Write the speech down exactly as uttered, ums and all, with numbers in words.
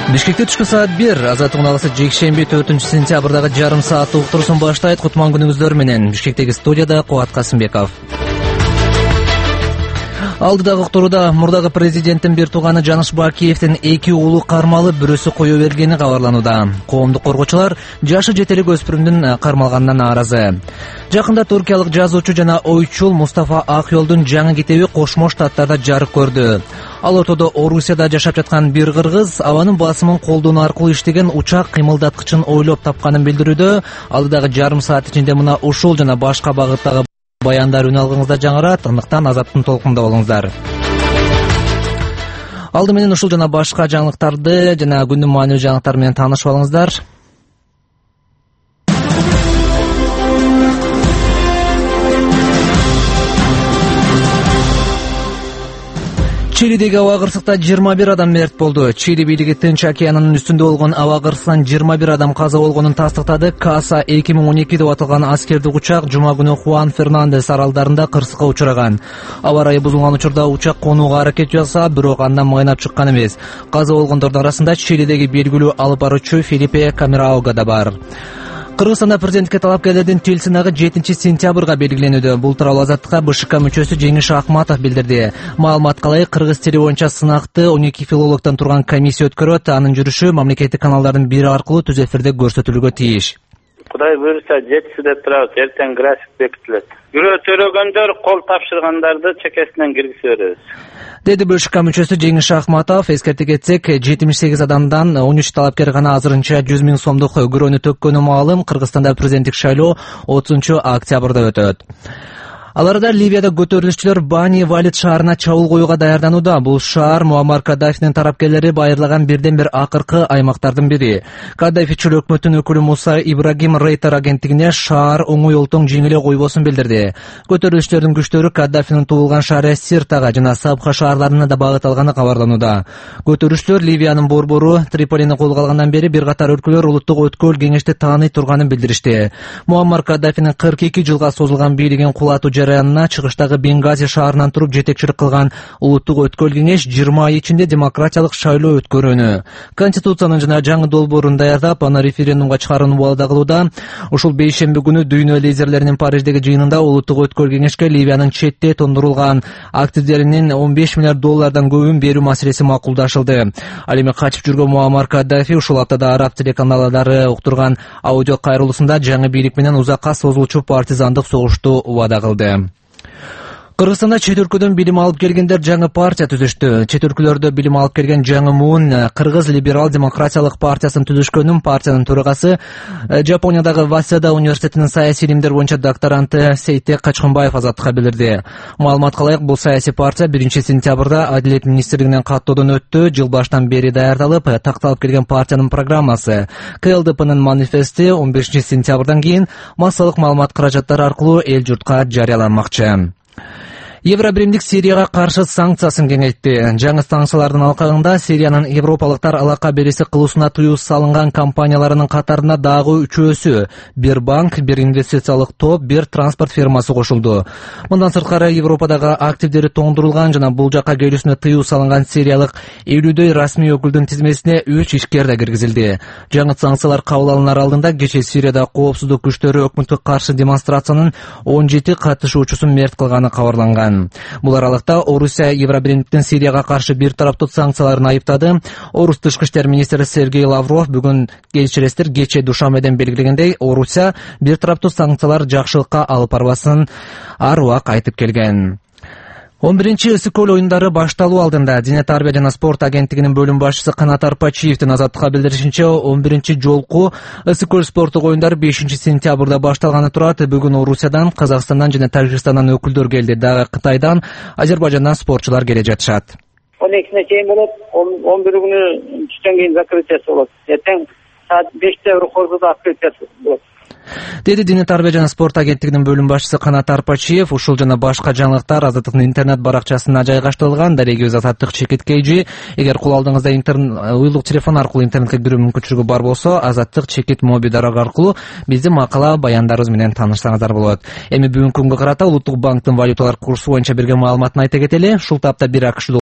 Бишкекте түшкү саат бир Азаттык уналысы жекшемби төртүнчү сентябрдагы жарым сааттык уктуруусун баштайт. Кутман күнүңүздөр менен. Бишкектеги студияда Кубат Касымбеков. Алдыдагы уктурууда мурдагы президенттин бир тууганы Жаныш Бакиевдин эки уулу кармалып, бирөөсү кое бергени кабарланууда. Коомдук коргоочулар жашы жете элек өспүрүмдүн кармалганына нааразы. Жакында туркиялык жазуучу жана ойчул Мустафа Акёлдун жаңы китеби Кошмо Штаттарда жарык көрдү. Ал ортодо Орусияда жашап жаткан бир кыргыз абанын басымын колдонуу аркылуу иштеген учак кыймылдаткычын ойлоп тапканын билдирүүдө. Алдыдагы жарым саат ичинде мына ушул жана башка багыттагы баяндар үн алгыңызда жаңырат. Ындыктан Азаттын толкунда болуңуздар. Алды менен ушул жана башка жаңылыктарды жана күндүн маанилүү жаңылыктары менен таанышып алыңыздар. Чилидеги аба кырсыкта жыйырма бир адам мерт болду. Чили бийлиги Тынч океанынын үстүндө болгон аба кырсыгынан жыйырма бир адам каза болгонун тастыктады. Каса эки миң он эки деп аталган аскердик учак жума күнү Хуан Фернандес аралдарында кырсыкка учураган. Аба ырайы бузулган учурда учак конууга аракет жасаса, бирок андан майнап чыккан эмес. Каза болгондордун арасында Чилидеги белгилүү алып баруучу Филиппе Камерауга да бар. Кыргызстанда президентке талапкерлердин тил сынагы жетинчи сентябрга белгиленүүдө. Бул тууралуу Азаттыкка БШК мүчөсү Жеңиш Акматов билдирди. Маалыматка ылайык, кыргыз тили боюнча сынакты он эки филологдон турган комиссия өткөрөт. Анын жүрүшү мамлекеттик каналдардын бири аркылуу түз эфирде көрсөтүлүүгө тийиш. Кудай буюрса жетиси деп турабыз, эртең график бекитилет. Бирөө төрөгөндөр кол тапшыргандарды чекесинен киргизе беребиз, деди БШК мүчөсү Жеңиш Акматов. Эскерте кетсек, жетимиш сегиз адамдан он үч талапкер гана азырынча жүз миң сомдук көрөнү төккөнү маалым. Кыргызстанда президенттик шайлоо отузунчу октябрда өтөт. Ал арада Ливияда көтөрүлүшчүлөр Бани Валид шаарына чабуул коюуга даярданууда. Бул шаар Муаммар Каддафинин тарапкерлери байырлаган бирден бир акыркы аймактардын бири. Каддафичил өкмөттүн өкүлү Муса Ибрагим Рейтер агенттигине шаар оңой олтоң жеңиле койбосун билдирди. Көтөрүлүшчүлөрдүн күчтөрү Каддафинин туулган шаары Сиртага жана Сабха шаарларына да багыт алганы кабарланууда. Көтөрүлүшчүлөр Ливиянын борбору Триполини колго алгандан бери бир катар өлкөлөр улуттук өткөл кеңешти тааный турганын билдиришти. Муаммар Каддафинин кырк эки жылга созулган бийлигин кулатуу жараянына чыгыштагы Бенгази шаарынан туруп жетекчилик кылган улуттук өткөл кеңеш жыйырма ай ичинде демократиялык шайлоо өткөрүүнү, конституциянын жана жаңы долбоорун даярдап, аны референдумга чыгарууну убада кылууда. Ушул бейшемби күнү дүйнө лидерлеринин Париждеги жыйынында улуттук өткөл кеңешке Ливиянын четте тондурулган активдеринин он беш миллиард доллардан көбүн берүү маселеси макулдашылды. Ал эми качып жүргөн Муаммар Каддафи ушул аптада араб телеканалдары уктурган аудио кайрылуусунда жаңы бийлик менен узакка созулчу партизандык согушту убада кылды. Кыргызстанда чет өлкөдөн билим алып келгендер жаңы партия түзүштү. Чет өлкөлөрдө билим алып келген жаңы муун Кыргыз либерал демократиялык партиясын түзүшкөнүн партиянын төрагасы Жапониядагы Васеда университетинин саясий илимдер боюнча докторанты Сейтек Качкынбаев Азаттыкка билдирди. Маалыматка ылайык, бул саясий партия биринчи сентябрда Адилет министрлигинен каттоодон өттү. Жыл баштан бери даярдалып, такталып келген партиянын программасы КЛДПнын манифести он бешинчи сентябрдан кийин массалык маалымат каражаттары аркылуу эл журтка жарыяланмакчы. Евробиримдик Сирияга каршы санкциясын кеңейтти. Жаңы санкциялардын алкагында Сириянын европалыктар алака бериси кылуусуна тыюу салынган компанияларынын катарына дагы үчөөсү, бир банк, бир инвестициялык топ, бир транспорт фирмасы кошулду. Мындан сырткары Европадагы активдери тоңдурулган жана бул жака келүүсүнө тыюу салынган сириялык элүүдөй расмий өкүлдүн тизмесине үч ишкер да киргизилди. Жаңы санкциялар кабыл алынар алдында кечээ Сирияда коопсуздук күчтөрү өкмөткө каршы демонстрациянын он жети катышуучусун мерт кылганы кабарланган. Бул аралыкта Орусия Евробиримдиктин Сирияга каршы бир тараптуу санкцияларын айыптады. Орус тышкы иштер министри Сергей Лавров бүгүн кечиресиздер кечээ Душанбеден белгилегендей, Орусия бир тараптуу санкциялар жакшылыкка алып барбасын ар убак айтып келген. он биринчи ысык-көл оюндары башталуу алдында Дене тарбия жана спорт агенттигинин бөлүм башчысы Канат Арпачиевдин Азаттыкка билдиришинче, он биринчи жолку ысык-көл спорттук оюндар бешинчи сентябрда башталганы турат. Бүгүн Орусиядан, Казакстандан жана Тажикстандан өкүлдөр келди. Дагы Кытайдан, Азербайжандан спортчулар келе жатышат. он экисине чейин болот, он бир күнү түштөн кийин закрытиясы болот. Эртең саат беште Рухордода открытиясы болот, деди Дене тарбия жана спорт агенттигинин бөлүм башчысы Канат Арпачиев. Ушул жана башка жаңылыктар Азаттыктын интернет баракчасына жайгаштырылган. Дарегибиз Азаттык чекит kg. Эгер кул алдыңызда интернет уюлдук телефон аркылуу интернетке кирүү мүмкүнчүлүгү бар болсо, Азаттык чекит моби дарак аркылуу биздин макала баяндарыбыз менен таанышсаңыздар болот. Эми бүгүнкү күнгө карата Улуттук банктын валюталар курсу боюнча берген маалыматын айта кетели. Ушул тапта бир АКШ